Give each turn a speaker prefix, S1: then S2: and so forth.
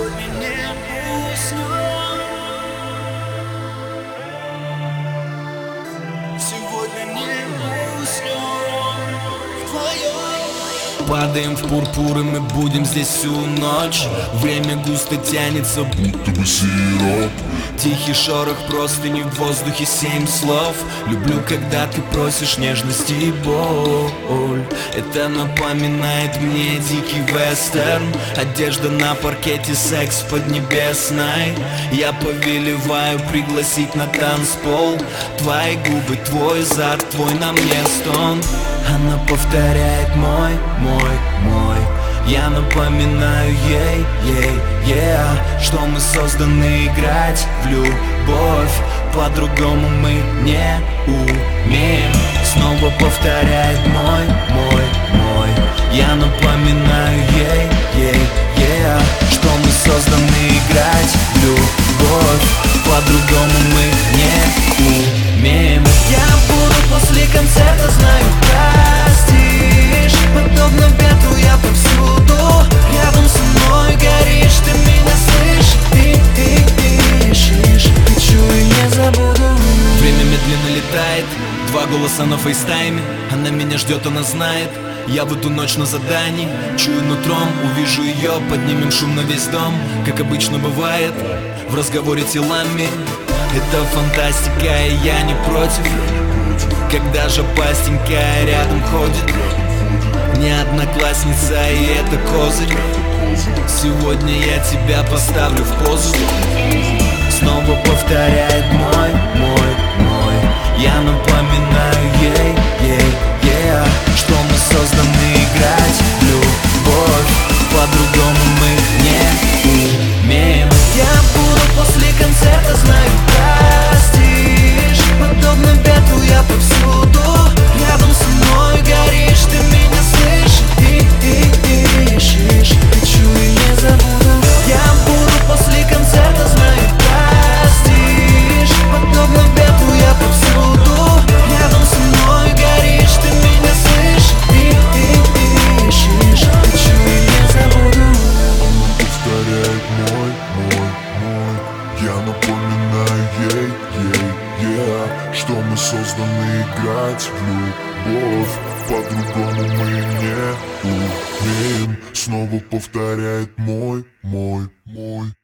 S1: сегодня не уснем. Сегодня не уснем вдвоем.
S2: Падаем в пурпур, и мы будем здесь всю ночь. Время густо тянется, будто бы сироп. Тихий шорох простыни, в воздухе 7 слов. Люблю, когда ты просишь нежности и боль. Это напоминает мне дикий вестерн. Одежда на паркете, секс в Поднебесной. Я повелеваю пригласить на танцпол. Твои губы, твой зад, твой на мне стон. Она повторяет мой. Я напоминаю ей, что мы созданы играть в любовь. По-другому мы не умеем. Снова повторяет мой. Я напоминаю ей, что мы созданы играть в любовь. По-другому мы не умеем.
S1: Я буду после концерта, знаю, простишь. Подобно ветру я повсюду. Рядом со мной горишь, ты меня слышишь. Ты дышишь, хочу и не забуду.
S2: Время медленно летает, 2 голоса на фейстайме. Она меня ждет, она знает. Я в эту ночь на задании, чую нутром, увижу ее, поднимем шум на весь дом. Как обычно бывает, в разговоре телами. Это фантастика, и я не против. Когда же пастенькая рядом ходит, не одноклассница, и это козырь. Сегодня я тебя поставлю в позу. Снова повторяет мой. Я напоминаю ей, что мы созданы играть в любовь. По-другому мы не умеем.
S1: Я буду после концерта, знаю, простишь. Подобно ветру я повсюду. Рядом со мной горишь, ты меня слышишь. Ты дышишь, хочу и не забуду. Я буду после концерта, знаю, простишь. Подобно ветру я повсюду. Рядом со мной горишь, ты меня слышишь. Ты дышишь, хочу и не забуду.
S3: Повторяет мой. Я напоминаю ей, что мы созданы играть в любовь. По-другому мы не умеем. Снова повторяет мой.